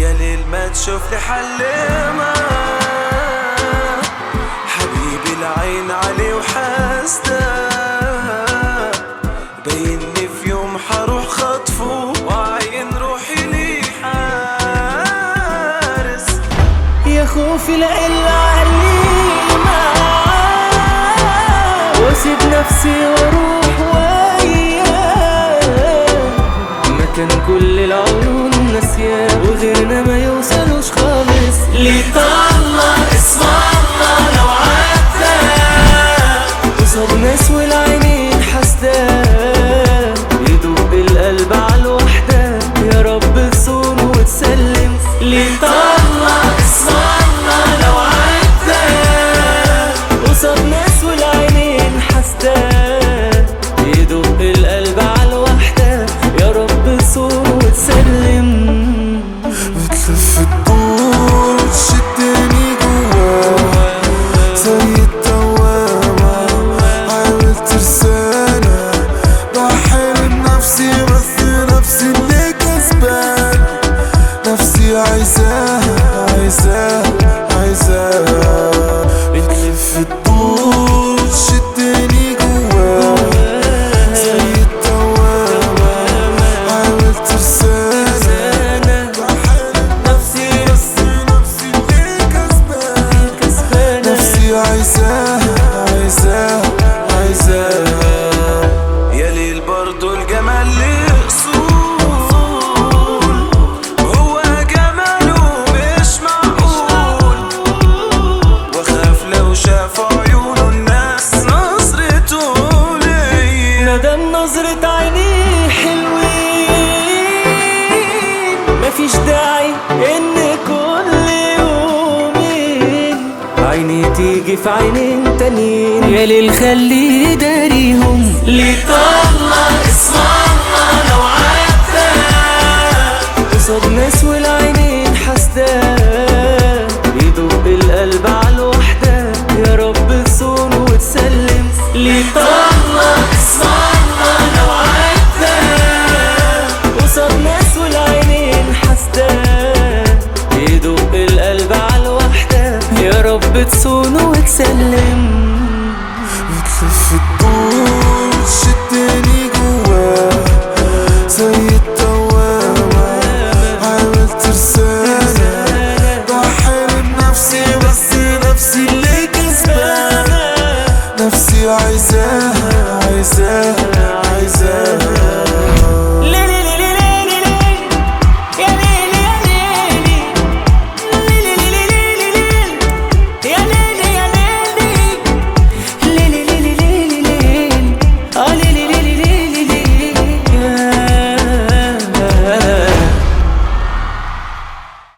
يا ليل ما تشوف لي حل ما حبيبي العين عليه وحاسده بيني في يوم حروح خطفه وعين روحي لي حارس يا خوفي لإلا عليمة واسيب نفسي واروح وياه مكان كل العيون ناسياه وغيرنا ما يوصلوش خالص لطلع اسم الله لو عدى قصاد ناس والعينين حاسداه يدوب القلب عالوحدة يا رب تصون وتسلم لطلع اسم الله لو عدى قصاد ناس والعينين حاسداه يدوب القلب عالوحدة يا رب تصون وتسلم بتلف الدور وتشدني جوا زي الدوامة حاول ترسانا بحارب نفسي بس نفسي اللي كسبان نفسي عايزاها بتلف الدور وتشدني جوا زي الدوامة حاول ترسانا نفسي اللي كسبان نفسي عايزاها يا ليل برضو الجمال ليه اصول وهو جماله مش معقول واخاف لو شاف عيونه الناس نظرته ليا مادام نظرة عينيه حلوين مفيش داعي ان كل يومين عيني تيجي في عينين تانيين يا ليل خليه داريهم لطلع اسم الله لو عدى قصاد ناس والعينين حاسداه يدوب القلب عالوحدة يا رب تصون وتسلم لطلع اسم الله لو عدى قصاد ناس والعينين حاسداه يدوب القلب عالوحدة يا رب تصون وتسلم بتلف الدور وتشدني جوا زي الدوامة حاول ترسانا بحارب نفسي بس نفسي اللي كسبان نفسي عايزاها